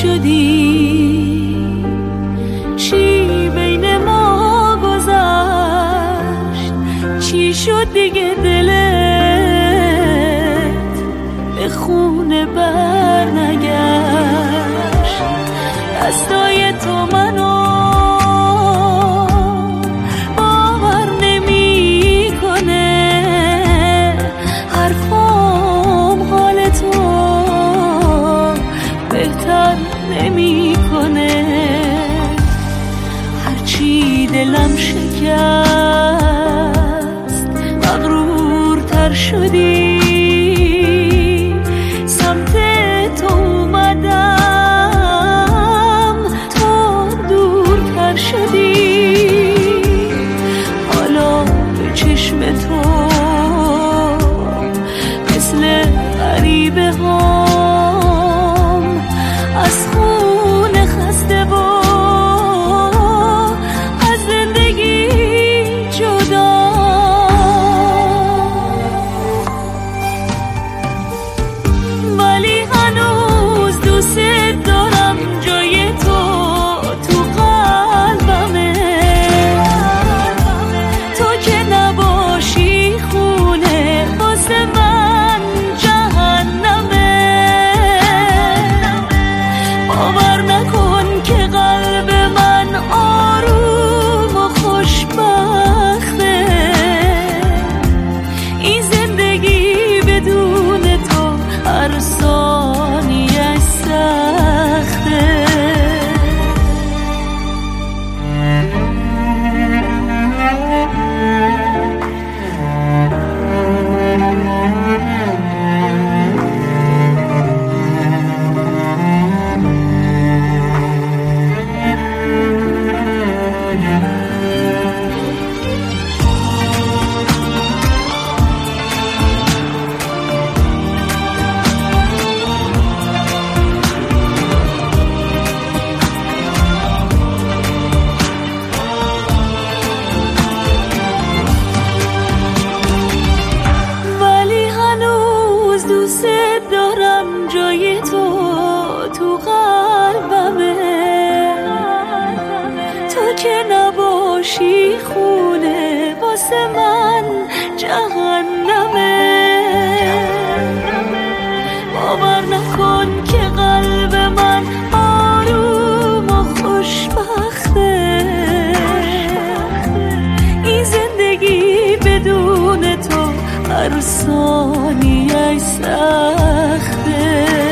شدی، چی بین ما گذشت، چی شد دیگه دلت به خونه بر نگشت. دستای تو منو باور نمی کنه، حرفام حال تو بهتر نمی کنه. هرچی دلم شکست مغرورتر شدی، سمت تو اومدم تو دورتر شدی. حالا به چشم تو مثل غریبه هام از خون خسته و از زندگی جدا. ولی هنوز دوست دارم، جای تو تو قلبمه. تو که نباشی خونه واسه من جهنمه. باور نکن که قلب من آروم و خوشبخته. این زندگی بدون تو هر ثانیه سخته. دوست دارم، جای تو تو قلبمه. تو که نباشی خونه واسه من جهنمه. باور نکن که قلب من آروم و خوشبخته. این زندگی بدون تو هر ثانیه سخته.